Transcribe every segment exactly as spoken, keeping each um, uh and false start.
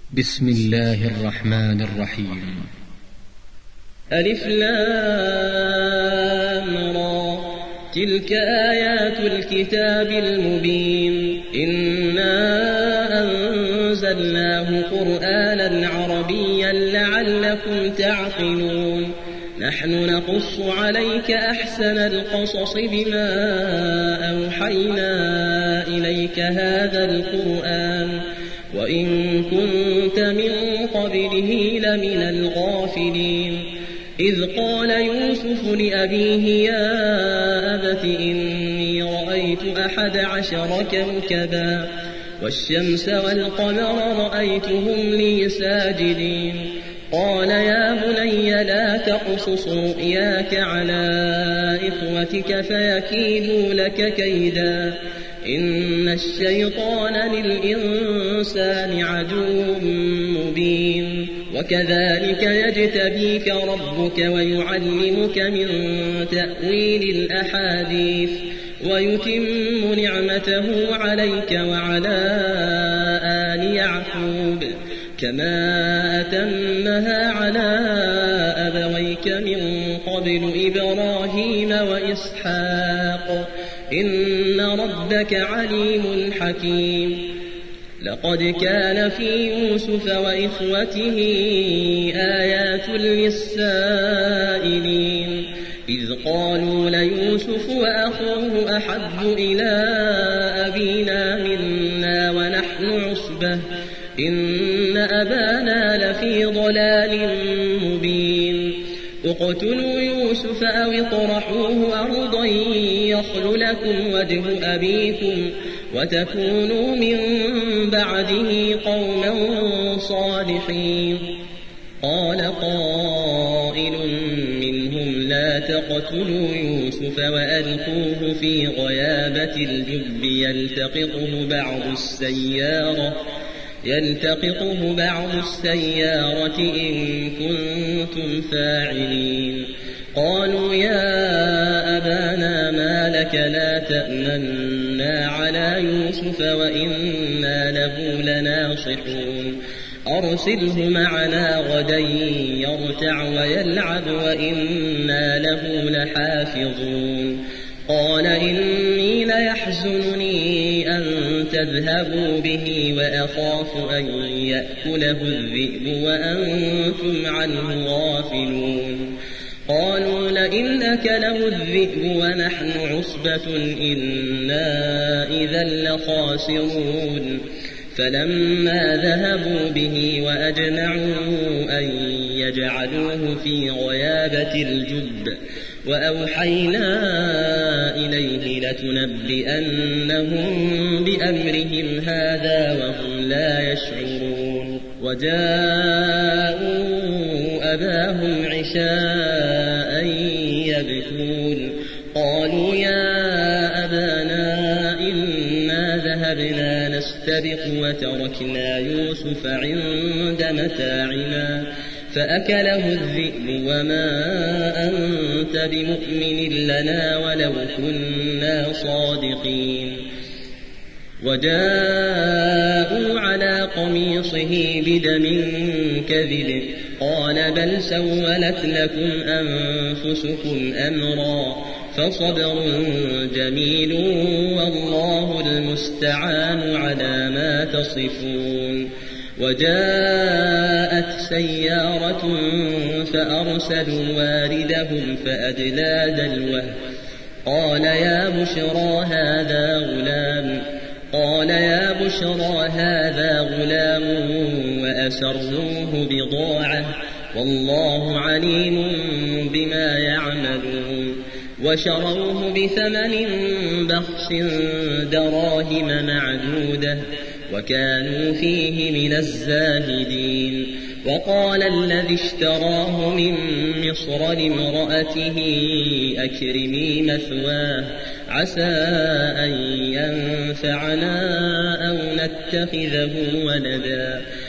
بسم الله الرحمن الرحيم. ألف لام را، تلك آيات الكتاب المبين. إنا أنزلناه قرآنا عربيا لعلكم تعقلون. نحن نقص عليك أحسن القصص بما أوحينا إليك هذا القرآن وإن كنت من قبله لمن الغافلين. إذ قال يوسف لأبيه يا أبت إني رأيت أحد عشر كوكبا والشمس والقمر رأيتهم لي ساجدين. قال يا بني لا تقصص رؤياك على إخوتك فيكيدوا لك كيدا إن الشيطان للإنسان عدو مبين. وكذلك يجتبيك ربك ويعلمك من تأويل الأحاديث ويتم نعمته عليك وعلى آل يعقوب كما أتمها على أبويك من قبل إبراهيم وإسحاق إن ربك عليم حكيم. لقد كان في يوسف وإخوته آيات للسائلين إذ قالوا ليوسف وأخوه أحب إلى أبينا منا ونحن عصبة إن أبانا لفي ضلال مبين. اقتلوا يوسف أو اطرحوه أرضا يخل لكم وجه أبيكم وتكونوا من بعده قوما صالحين. قال قائل منهم لا تقتلوا يوسف وألقوه في غيابة الجب يلتقطه بعض السيارة يلتقطه بعض السيارة إن كنتم فاعلين. قالوا يا أبانا ما لك لا تأمنا على يوسف وإنا له لناصحون أرسله معنا غدا يرتع ويلعب وإنا له لحافظون. قال إني ليحزنني أن تذهبوا به وأخاف أن يأكله الذئب وأنتم عنه غافلون. قالوا لئن أكله الذئب ونحن عصبة إنا إذا لخاسرون. فلما ذهبوا به وأجمعوا أن يجعلوه في غيابة الجب وأوحينا إليه لتنبئنهم بأمرهم هذا وهم لا يشعرون. وجاءوا أباهم عشاء يبكون. قالوا يا أبانا إنا ذهبنا نستبق وتركنا يوسف عند متاعنا فأكله الذئب وما أنت بمؤمن لنا ولو كنا صادقين. وجاءوا على قميصه بدم كذب قال بل سولت لكم أنفسكم أمرا فصبر جميل والله المستعان على ما تصفون. وجاءت سيارة فأرسلوا واردهم فأدلى دلوه قال يا بشرى هذا غلام قال يا بشرى هذا غلام وأسروه بضاعة والله عليم بما يعملون. وشروه بثمن بخس دراهم معدودة وكانوا فيه من الزاهدين. وقال الذي اشتراه من مصر لامرأته أكرمي مثواه عسى أن ينفعنا أو نتخذه ولدا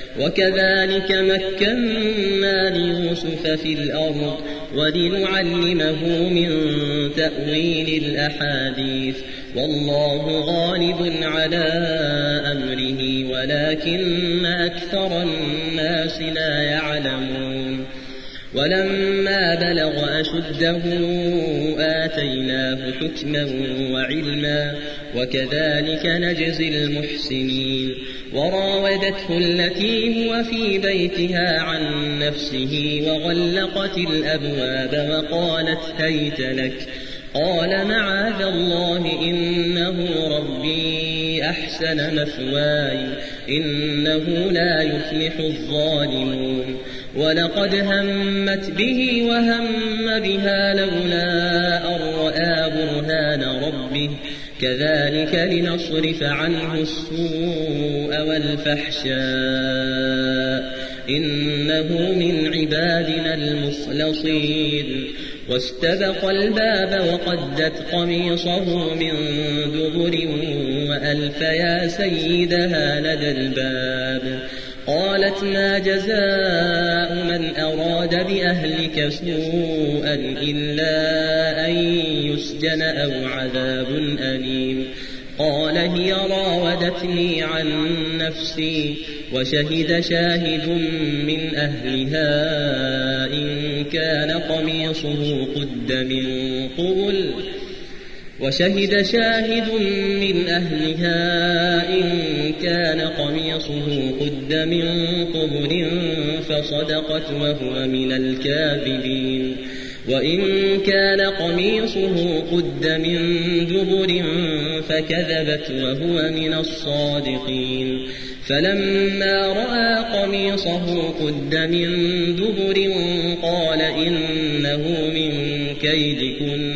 وكذلك مكنا ليوسف في الأرض ولنعلمه من تأويل الأحاديث والله غالب على أمره ولكن أكثر الناس لا يعلمون ولما بلغ أشده آتيناه حكما وعلما وكذلك نجزي المحسنين وراودته التي هو في بيتها عن نفسه وغلقت الأبواب وقالت هيت لك قال معاذ الله إنه ربي أحسن مثواي إنه لا يفلح الظالمون ولقد همت به وهم بها لولا أن رأى برهان ربه كذلك لنصرف عنه السوء والفحشاء إنه من عبادنا المخلصين واستبق الباب وقدت قميصه من دبر وألف يا سيدها لدى الباب قالت ما جزاء من أراد بأهلك سوءا إلا أن يسجن أو عذاب أليم قال هي راودتني عن نفسي وشهد شاهد من أهلها إن كان قميصه قد من قبل وشهد شاهد من أهلها إن كان قميصه قد من قبل فصدقت وهو من الكاذبين وإن كان قميصه قد من دبر فكذبت وهو من الصادقين فلما رأى قميصه قد من دبر قال إنه من كيدكن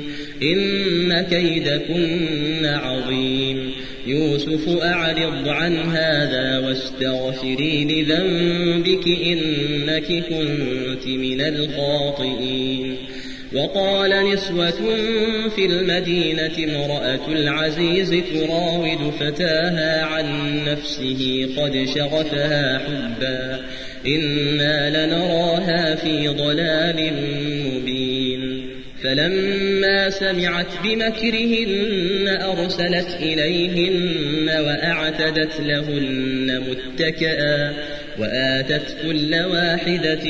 إن كيدكن عظيم يوسف أعرض عن هذا واستغفري لذنبك إنك كنت من الخاطئين وقال نسوة في المدينة امرأة العزيز تراود فتاها عن نفسه قد شغفها حبا إنا لنراها في ضلال مبين فلما سمعت بمكرهن أرسلت إليهن وأعتدت لهن متكئا وآتت كل واحدة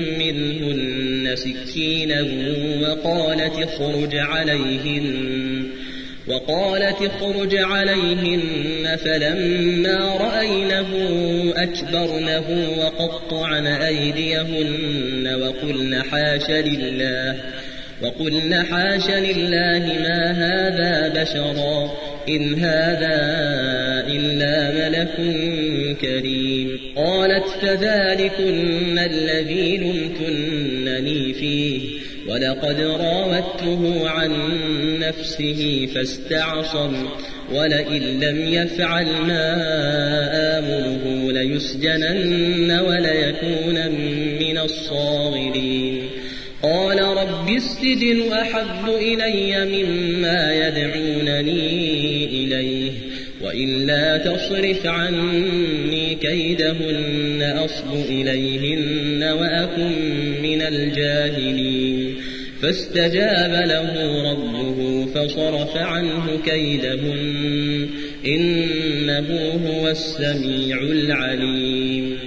منهن سكينا وقالت اخرج عليهن وقالت اخرج عليهن فلما رأينه أكبرنه وقطعن أيديهن وقلن حاش لله وقلن حاش لله ما هذا بشرا إن هذا إلا ملك كريم قالت فذلكن الذي لمتنني فيه ولقد راودته عن نفسه فاستعصم ولئن لم يفعل ما آمره ليسجنن وليكون من الصاغرين قال رب السجن أحب إلي مما يدعونني إليه وإلا تصرف عني كيدهن أصب إليهن وأكن من الجاهلين فاستجاب له ربه فصرف عنه كيدهن إنه هو السميع العليم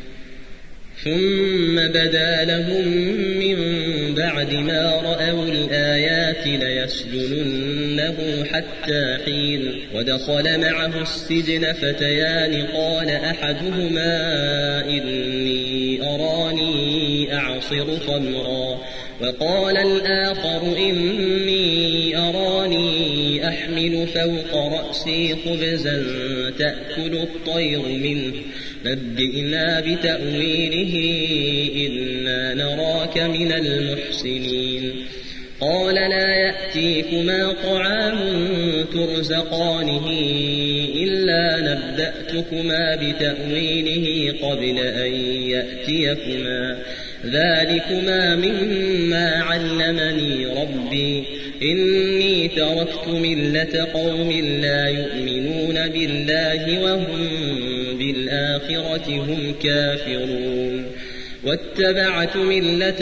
ثم بدا لهم من بعد ما رأوا الآيات ليسجننه حتى حين ودخل معه السجن فتيان قال أحدهما إني أراني أعصر خمرا وقال الآخر إني أراني أحمل فوق رأسي خبزا تأكل الطير منه نبئنا بتأويله إنا نراك من المحسنين قال لا يأتيكما طعام ترزقانه إلا نبأتكما بتأويله قبل أن يأتيكما ذلكما مما علمني ربي إني تركت ملة قوم لا يؤمنون بالله وهم وبالآخرة هم كافرون واتبعت ملة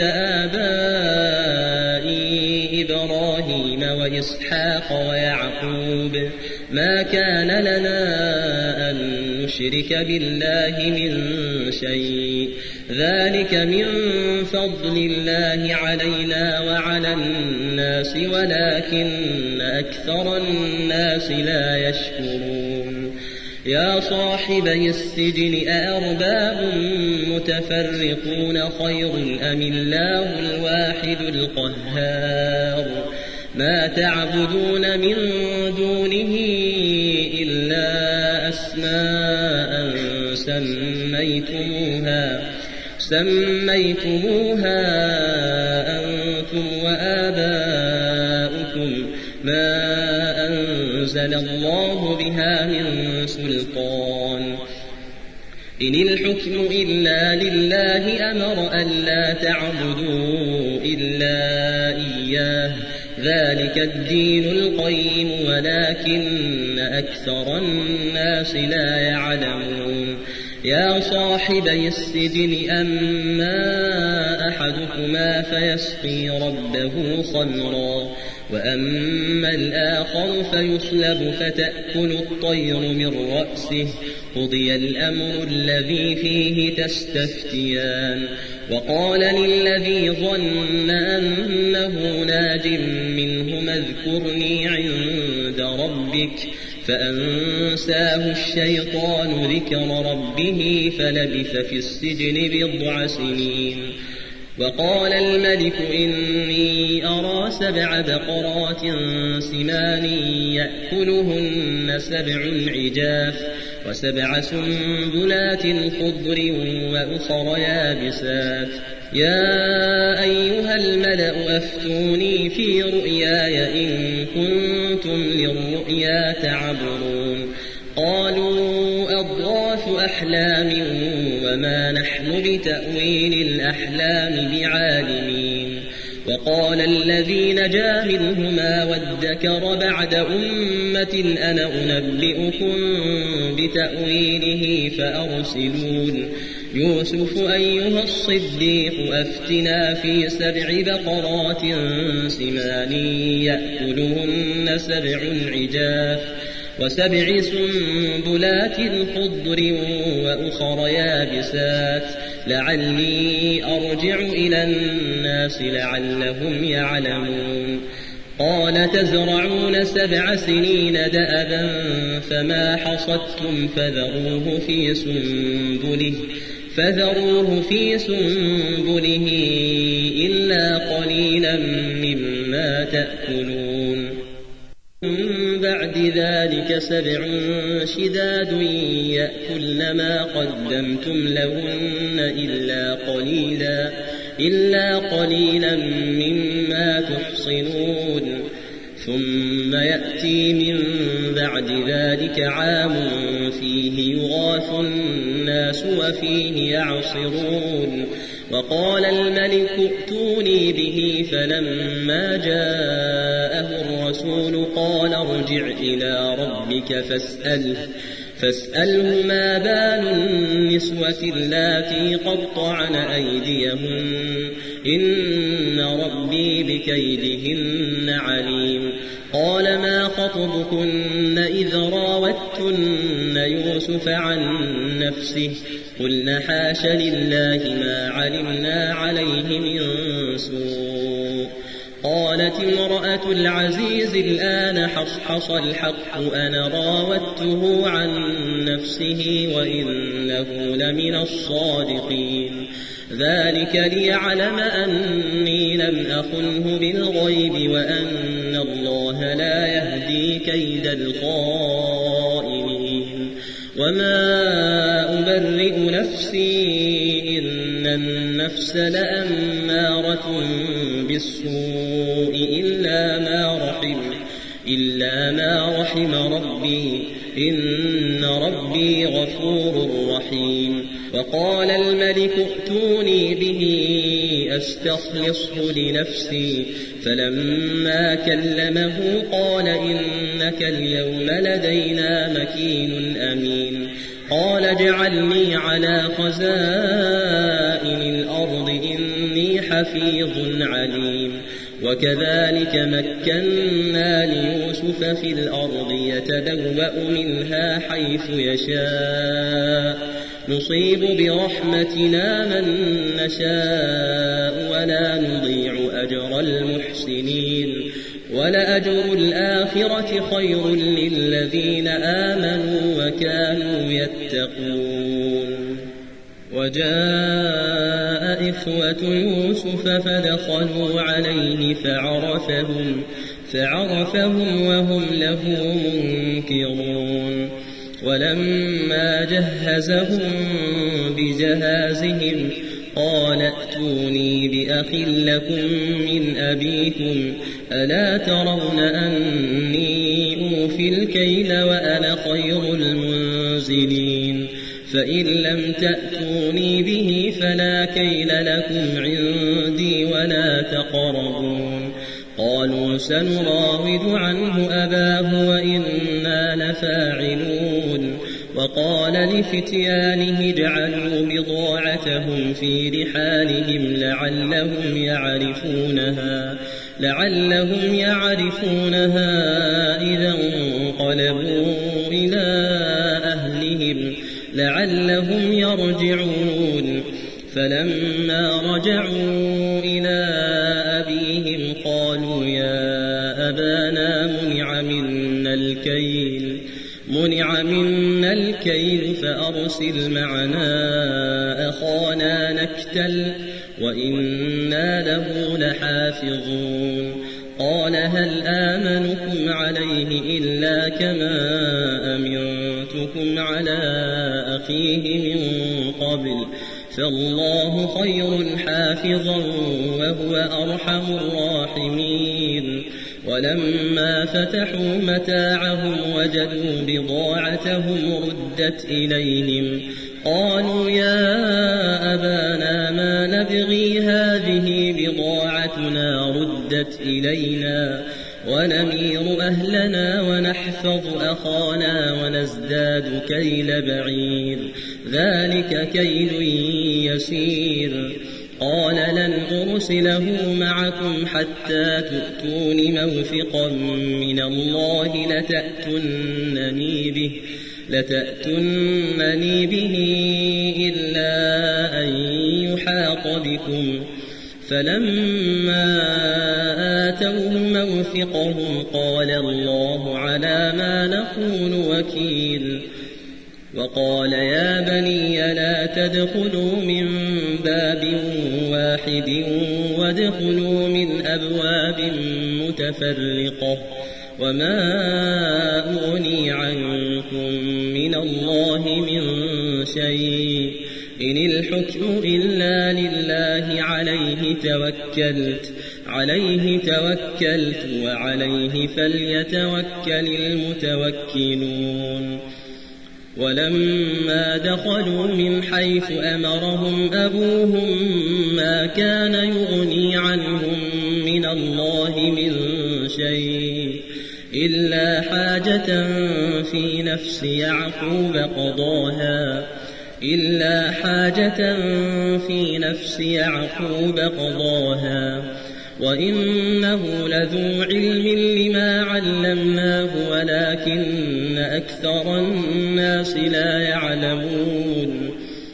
آبائي إبراهيم وإسحاق ويعقوب ما كان لنا أن نشرك بالله من شيء ذلك من فضل الله علينا وعلى الناس ولكن أكثر الناس لا يشكرون يا صاحبي السجن أأرباب متفرقون خير أم الله الواحد القهار ما تعبدون من دونه إلا أسماء سميتموها سميتموها أنتم وآباؤكم ما أنزل الله بها من سلطان إن الحكم إلا لله أمر ألا تعبدوا إلا إياه ذلك الدين القيم ولكن أكثر الناس لا يعلمون يا صاحبي السجن أما أحدكما فيسقي ربه خمرا وأما الآخر فيصلب فتأكل الطير من رأسه قضي الأمر الذي فيه تستفتيان وقال للذي ظن أنه ناج منهما اذكرني عند ربك فأنساه الشيطان ذكر ربه فلبث في السجن بضع سنين وقال الملك إني أرى سبع بقرات سمان يأكلهن سبع عجاف وسبع سنبلات خضر وأخر يابسات يا أيها الملأ أفتوني في رؤياي إن كنتم للرؤيا تعبرون قالوا أضغاث أحلام وما نحن بتأويل الأحلام بعالمين وقال الذي نجا منهما وادكر بعد أمة أنا أنبئكم بتأويله فأرسلون يوسف أيها الصديق أفتنا في سبع بقرات سمان يأكلهن سبع عجاف وسبع سنبلات خضر وأخر يابسات لعلي أرجع إلى الناس لعلهم يعلمون قال تزرعون سبع سنين دأبا فما حصدتم فذروه في سنبله فذروه في سنبله إلا قليلا مما تأكلون من بعد ذلك سبع شداد يأكلن ما قدمتم لهن إلا قليلا إلا قليلا مما تحصنون ثم يأتي من بعد ذلك عام فيه يغاث الناس وفيه يعصرون وقال الملك ائتوني به فلما جاءه الرسول قال ارجع إلى ربك فاسأله فاسأله ما بال النسوة اللاتي قطعن أيديهن إن ربي بكيدهن عليم قال ما خطبكن إذ راوتن يوسف عن نفسه قلن حاش لله ما علمنا عليه من سوء قالت امرأة العزيز الآن حصحص الحق أنا راودته عن نفسه وإنه لمن الصادقين ذلك ليعلم أني لم أخنه بالغيب وأن الله لا يهدي كيد الخائنين وما أبرئ نفسي إن النفس لأمارة بالسوء إلا ما رحم إلا ما رحم ربي إن ربي غفور رحيم وقال الملك ائتوني به أستخلصه لنفسي فلما كلمه قال إنك اليوم لدينا مكين أمين قال اجعلني على خزائن الأرض إني حفيظ عليم وكذلك مكنا ليوسف في الأرض يتبوأ منها حيث يشاء نصيب برحمتنا من نشاء ولا نضيع أجر المحسنين ولأجر الآخرة خير للذين آمنوا وكانوا يتقون. وجاء إخوة يوسف فدخلوا عليه فعرفهم, فعرفهم وهم له منكرون. ولما جهزهم بجهازهم قال ائتوني بأخ لكم من أبيكم ألا ترون أني أوفي الكيل وأنا خير المنزلين فإن لم تأتوني به فلا كيل لكم عندي ولا تقربون. قالوا سنراود عنه أباه وإنا لفاعلون. وقال لفتيانه اجعلوا بضاعتهم في رحالهم لعلهم يعرفونها, لعلهم يعرفونها إذا انقلبوا إلى أهلهم لعلهم يرجعون. فلما رجعوا إلى أبيهم قالوا يا أبانا منع منا الكيل منع منا الكيل فأرسل معنا أخانا نكتل وإنا له لحافظون. قال هل آمنكم عليه إلا كما أمنتكم على أخيه من قبل فالله خير حافظا وهو أرحم الراحمين. ولما فتحوا متاعهم وجدوا بضاعتهم ردت إليهم قالوا يا أبانا ما نبغي هذه بضاعتنا ردت إلينا ونمير أهلنا ونحفظ أخانا ونزداد كيل بعير ذلك كيل يسير. قال لن أرسله معكم حتى تؤتون موثقا من الله لتأتونني به, لتأتونني به إلا أن يحاط بكم. فلما آتوه موثقهم قال الله على ما نقول وكيل. وقال يا بني لا تدخلوا من باب واحد وادخلوا من أبواب متفرقة وما أغني عنكم من الله من شيء إن الحكم إلا لله عليه توكلت عليه توكلت وعليه فليتوكل المتوكلون. ولما دخلوا من حيث أمرهم أبوهم ما كان يغني عنهم من الله من شيء إلا حاجة في نفس يعقوب قضاها إلا حاجة في نفس يعقوب قضاها وإنه لذو علم لما علمناه ولكن أكثر الناس لا يعلمون.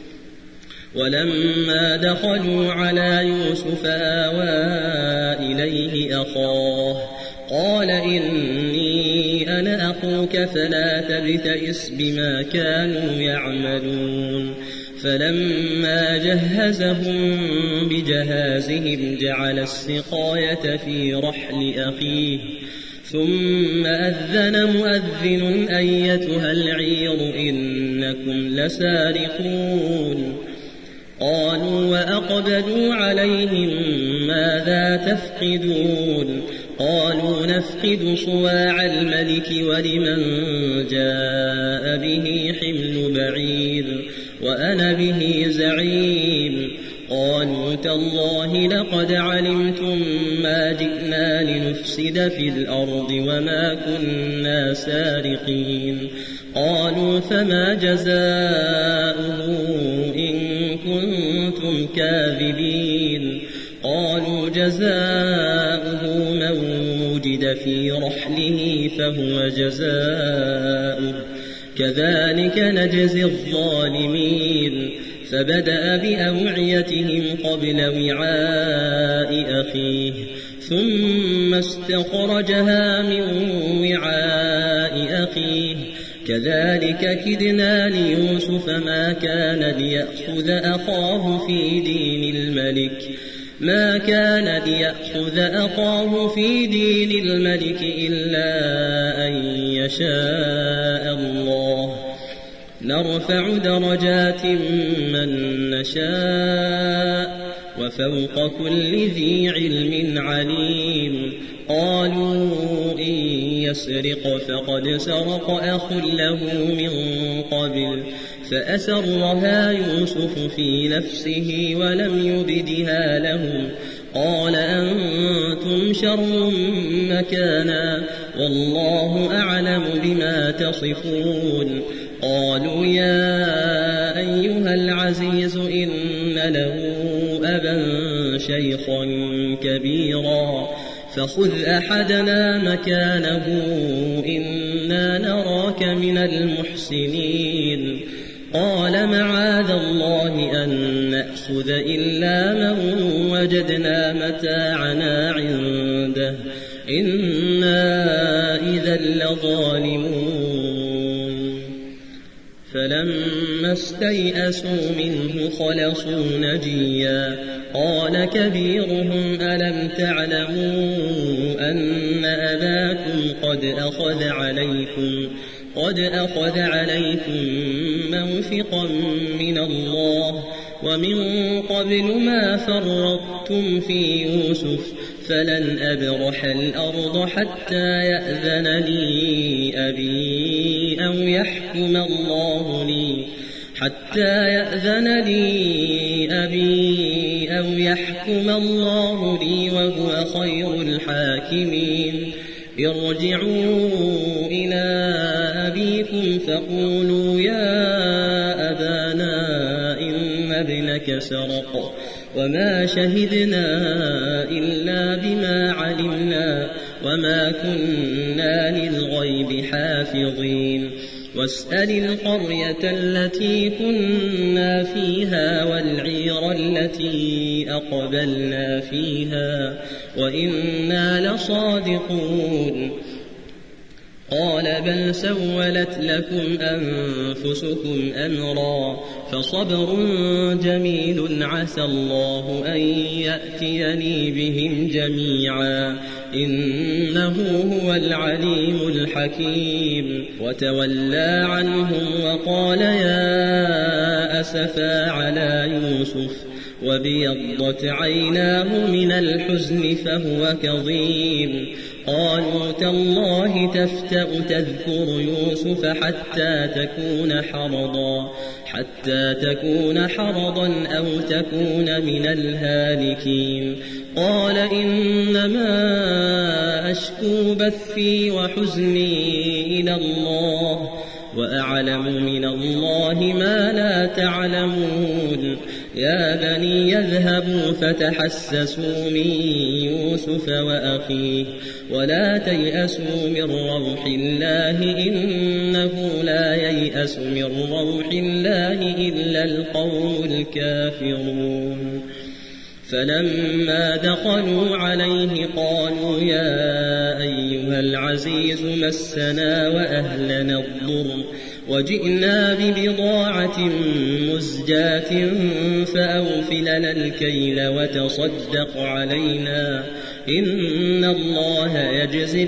ولما دخلوا على يوسف آوى إليه أخاه قال إني أنا أخوك فلا تبتئس بما كانوا يعملون. فلما جهزهم بجهازهم جعل السقاية في رحل أخيه ثم أذن مؤذن أيتها العير إنكم لسارقون. قالوا وأقبلوا عليهم ماذا تفقدون قالوا نفقد صواع الملك ولمن جاء به حمل بعير وأنا به زعيم. قالوا تالله لقد علمتم ما جئنا لنفسد في الأرض وما كنا سارقين. قالوا فما جزاؤه إن كنتم كاذبين قالوا جزاؤه من وجد في رحله فهو جزاؤه كذلك نجزي الظالمين فبدأ بأوعيتهم قبل وعاء أخيه ثم استخرجها من وعاء أخيه كذلك كدنا ليوسف ما كان ليأخذ أخاه في دين الملك ما كان ليأخذ أخاه في دين الملك إلا أن يشاء الله نرفع درجات من نشاء وفوق كل ذي علم عليم قالوا إن يسرق فقد سرق أخ له من قبل فأسرها يوسف في نفسه ولم يبدها لهم قال أنتم شر مكانا والله أعلم بما تصفون قالوا يا أيها العزيز إن له أبا شيخا كبيرا فخذ أحدنا مكانه إنا نراك من المحسنين قال معاذ الله أن نأخذ إلا من وجدنا متاعنا عنده إنا إذا لظالمون فلما استيئسوا منه خلصوا نجيا قال كبيرهم ألم تعلموا أن أباكم قد أخذ عليكم قد أخذ عليكم موثقا من الله ومن قبل ما فرطتم في يوسف فلن أبرح الأرض حتى يأذن لي أبي أو يحكم الله لي حتى يأذن لي أبي أو يحكم الله لي وهو خير الحاكمين ارجعوا إلى أبيكم فقولوا يا أبانا إن ابنك سرق وما شهدنا إلا بما علمنا وما كنا للغيب حافظين واسأل القرية التي كنا فيها والعير التي أقبلنا فيها وإنا لصادقون قال بل سولت لكم أنفسكم أمرا فصبر جميل عسى الله أن يأتيني بهم جميعا إنه هو العليم الحكيم وتولى عنهم وقال يا أسفا على يوسف وبيضت عيناه من الحزن فهو كظيم قالوا تالله تفتأ تذكر يوسف حتى تكون حرضا حتى تكون حرضا أو تكون من الهالكين قال إنما أشكو بثي وحزني إلى الله وأعلم من الله ما لا تعلمون يا بني يذهبوا فتحسسوا من يوسف وأخيه ولا تيأسوا من روح الله إنه لا ييأس من روح الله إلا القوم الكافرون فلما دخلوا عليه قالوا يا أيها العزيز مسنا وأهلنا الضر وجئنا ببضاعة مزجاة فأوفلنا الكيل وتصدق علينا إن الله يجزي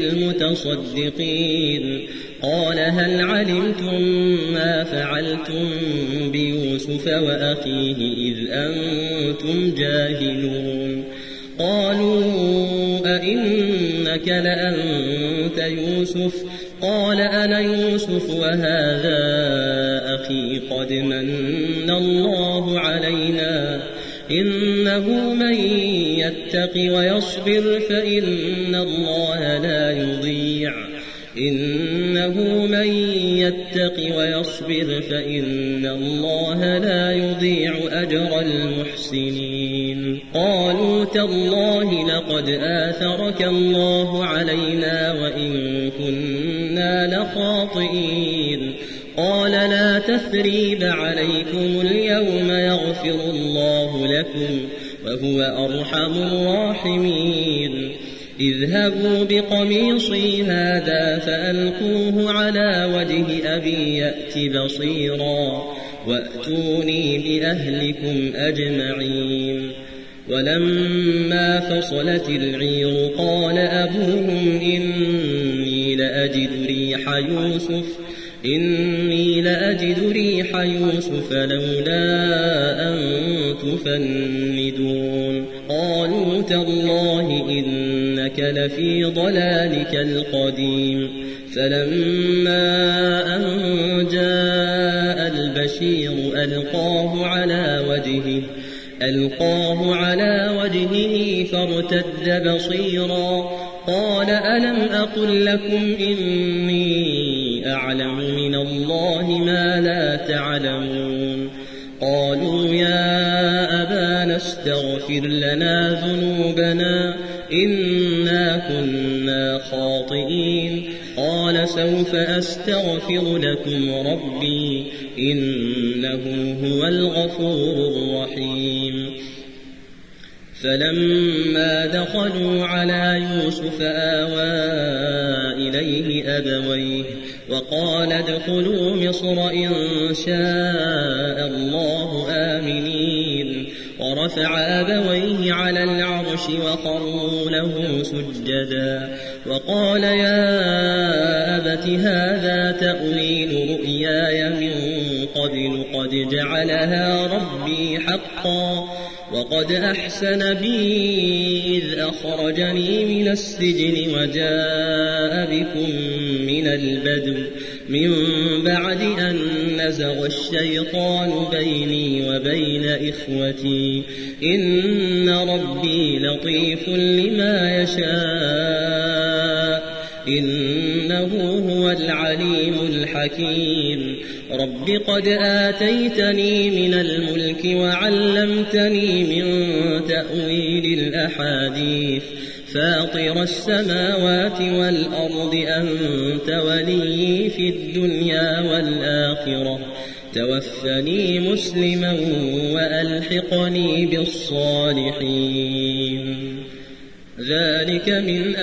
المتصدقين قال هل علمتم ما فعلتم بيوسف وأخيه إذ أنتم جاهلون قالوا أئنك لأنت يوسف قال أنا يوسف وهذا أخي قد من الله علينا إنه من يتق ويصبر فإن الله لا يضيع إنه من يتق ويصبر فإن الله لا يضيع أجر المحسنين. قالوا تالله لقد آثرك الله علينا وإن كنا لخاطئين. قال لا تثريب عليكم اليوم يغفر الله لكم وهو أرحم الراحمين. اذهبوا بقميصي هذا فألقوه على وجه أبي يأت بصيرا وأتوني بأهلكم أجمعين. ولما فصلت العير قال أبوهم إني لأجد ريح يوسف إني لأجد ريح يوسف لولا أن تفندون. قالوا تالله إنك لفي ضلالك القديم. فلما أن جاء البشير ألقاه على وجهه ألقاه على وجهه فارتد بصيرا قال ألم أقل لكم إني أعلم من الله ما لا تعلمون. قالوا يا أبانا استغفر لنا ذنوبنا إنا كنا خاطئين. قال سوف أستغفر لكم ربي إنه هو الغفور الرحيم. فلما دخلوا على يوسف آوى إليه أبويه وقال ادخلوا مصر إن شاء الله آمنين. ورفع أبويه على العرش وخروا له سجدا وقال يا أبت هذا تأويل رؤياي من قبل قد جعلها ربي حقا وقد أحسن بي إذ أخرجني من السجن وجاء بكم من البدو من بعد أن نزغ الشيطان بيني وبين إخوتي إن ربي لطيف لما يشاء إنه هو العليم الحكيم. رب قد آتيتني من الملك وعلمتني من تأويل الأحاديث فاطر السماوات والأرض أنت ولي في الدنيا والآخرة توفني مسلما وألحقني بالصالحين. ذلك من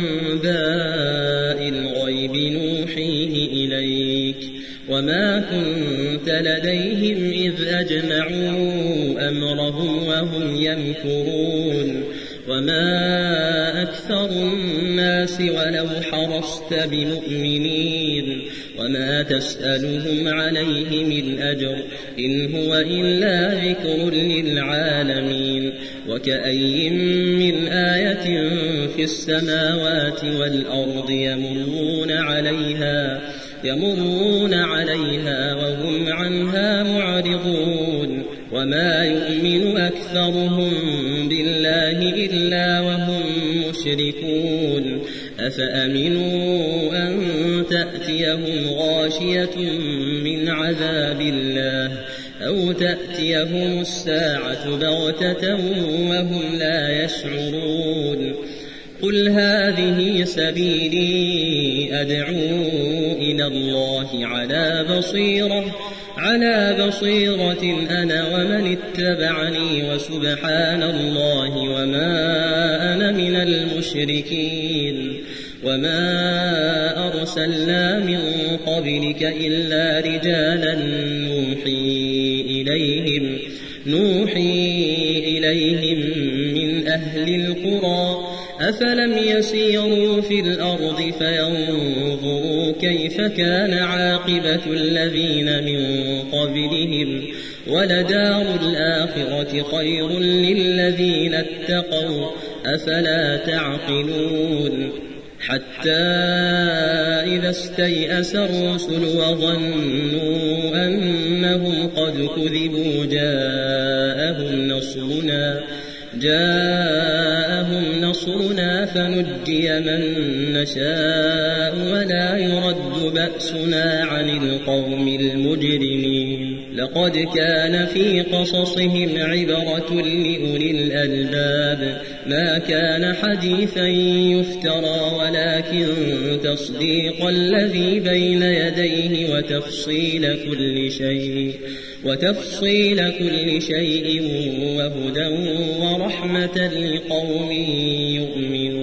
أنباء الغيب نوحيه إليك وما كنت لديهم إذ أجمعوا أمرهم وهم يمكرون. وما أكثر الناس ولو حرصت بمؤمنين وما تسألهم عليه من أجر إن هو إلا ذكر للعالمين. وكأي من آية في السماوات والأرض يمرون عليها يمرون عليها وهم عنها معرضون. وما يؤمن أكثرهم بالله إلا وهم مشركون. أفأمنوا أن تأتيهم غاشية من عذاب الله أو تأتيهم الساعة بغتة وهم لا يشعرون. قل هذه سبيلي أدعو إلى الله على بصيرة على بصيرة أنا ومن اتبعني وسبحان الله وما أنا من المشركين. وما أرسلنا من قبلك إلا رجالا نوحي إليهم نوحي إليهم من أهل القرى أفلم يسيروا في الأرض فينظروا كيف كان عاقبة الذين من قبلهم ولدار الآخرة خير للذين اتقوا أفلا تعقلون. حتى إذا استيأس الرسل وظنوا أنهم قد كذبوا جاءهم نصرنا جاءهم جاءهم نصرنا فنجي من نشاء ولا يرد بأسنا عن القوم المجرمين لقد كان في قصصهم عبرة لأولي الألباب ما كان حديثا يفترى ولكن تصديق الذي بين يديه وتفصيل كل شيء وتفصيل كل شيء وهدى ورحمة لقوم يؤمنون.